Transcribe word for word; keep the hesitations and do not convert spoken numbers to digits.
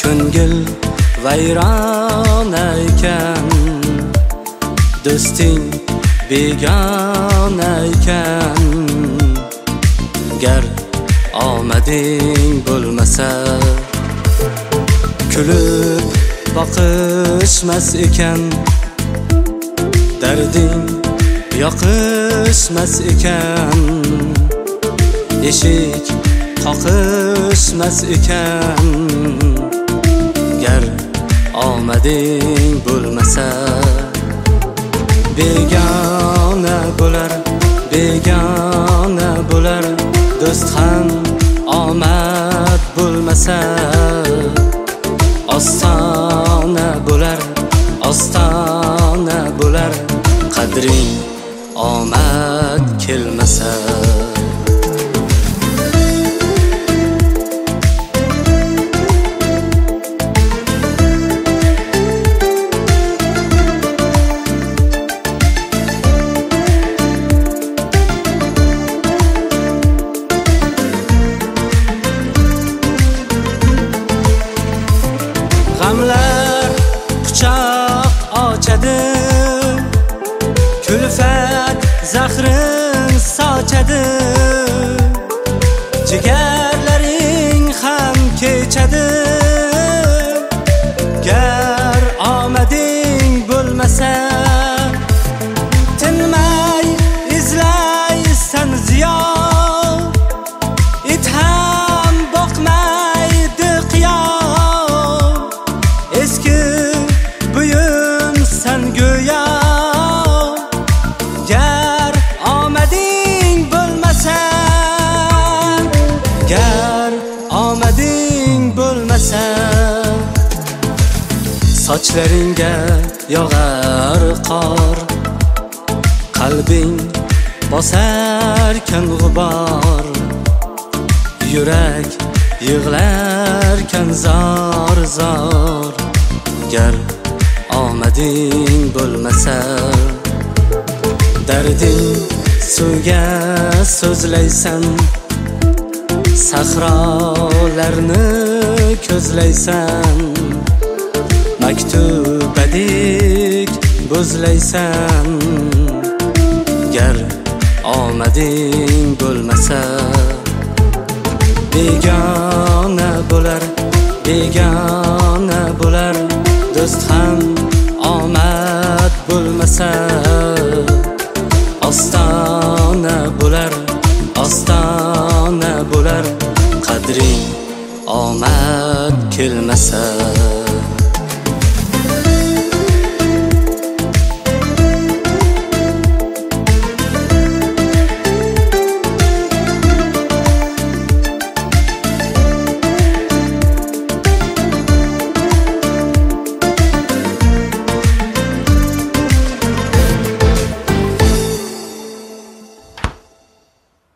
ko'ngil vayron ekan, do'sting begona ekan. Gar omading bo'lmasa, kulib boqishmas ekan, darding yoqishmas ekan, eshik qoqishmas ekan. Gar omading bo'lmasa, begona bo'lar, begona bo'lar. Do'st ham omad bo'lmasa, ostona bo'lar, ostona bo'lar. Qadring omad kelmasa. G'amlar quchoq ochadi, kulfat zahrin sochadi. Jigarlaring ham kechadi. Gar omading bo'lmasa, tinmay izlaysan ziyo. It ham boqmaydi qiyo. Eski buyumsan go'yo. Gar omading bo'lmasa, gar omading bo'lmasa, sochlaringga yog'ar qor, qalbing bosarkan g'ubor, yurak yig'larkan zor zor. Gar omading bo'lmasa, darding suvga so'zlaysan, sahrolarni ko'zlaysan, maktubadek bo'zlaysan. Gar omading bo'lmasa, begona bo'lar, begona bo'lar. Do'st ham omad bo'lmasa, ostona bo'lar, ostona bo'lar. Qadring omad kelmasa.